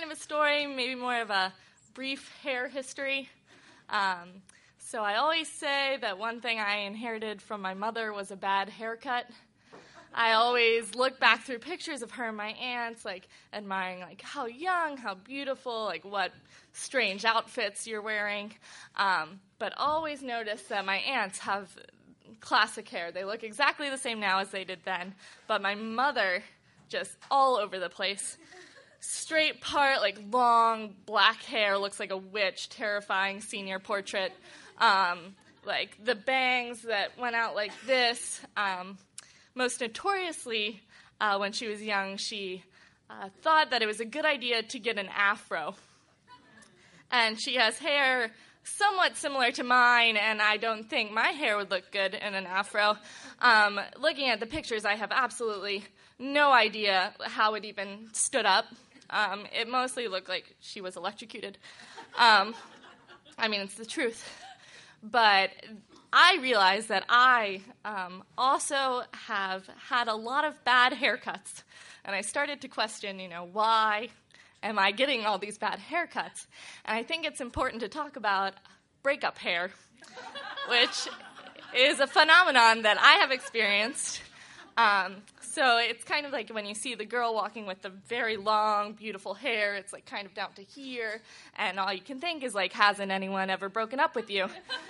kind of a story, maybe more of a brief hair history. So I always say that one thing I inherited from my mother was a bad haircut. I always look back through pictures of her and my aunts, like, admiring, like, how young, how beautiful, like, what strange outfits you're wearing. But always notice that my aunts have classic hair. They look exactly the same now as they did then. But my mother, just all over the place. Straight part, like, long black hair, looks like a witch, terrifying senior portrait. Like, the bangs that went out like this. Most notoriously, when she was young, she thought that it was a good idea to get an afro. And she has hair somewhat similar to mine, and I don't think my hair would look good in an afro. Looking at the pictures, I have absolutely no idea how it even stood up. It mostly looked like she was electrocuted. I mean, it's the truth. But I realized that I also have had a lot of bad haircuts. And I started to question, why am I getting all these bad haircuts? And I think it's important to talk about breakup hair, which is a phenomenon that I have experienced. So it's kind of like when you see the girl walking with the very long, beautiful hair, it's like kind of down to here, and all you can think is like, hasn't anyone ever broken up with you?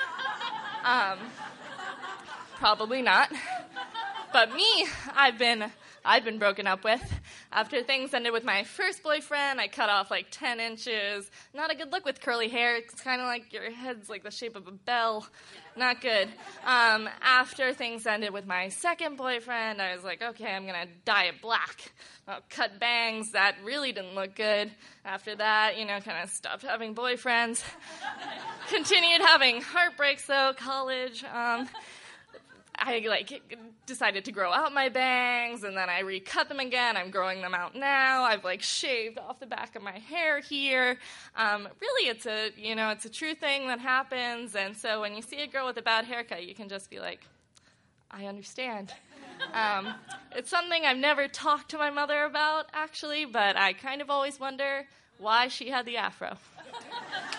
Probably not. But me, I've been broken up with. After things ended with my first boyfriend, I cut off like 10 inches. Not a good look with curly hair. It's kind of like your head's like the shape of a bell. Not good. After things ended with my second boyfriend, I was like, okay, I'm going to dye it black. I'll cut bangs. That really didn't look good. After that, kind of stopped having boyfriends. Continued having heartbreaks, though, college. I decided to grow out my bangs, and then I recut them again. I'm growing them out now. I've shaved off the back of my hair here. Really, it's a true thing that happens. And so when you see a girl with a bad haircut, you can just be like, I understand. It's something I've never talked to my mother about, actually, but I kind of always wonder why she had the afro.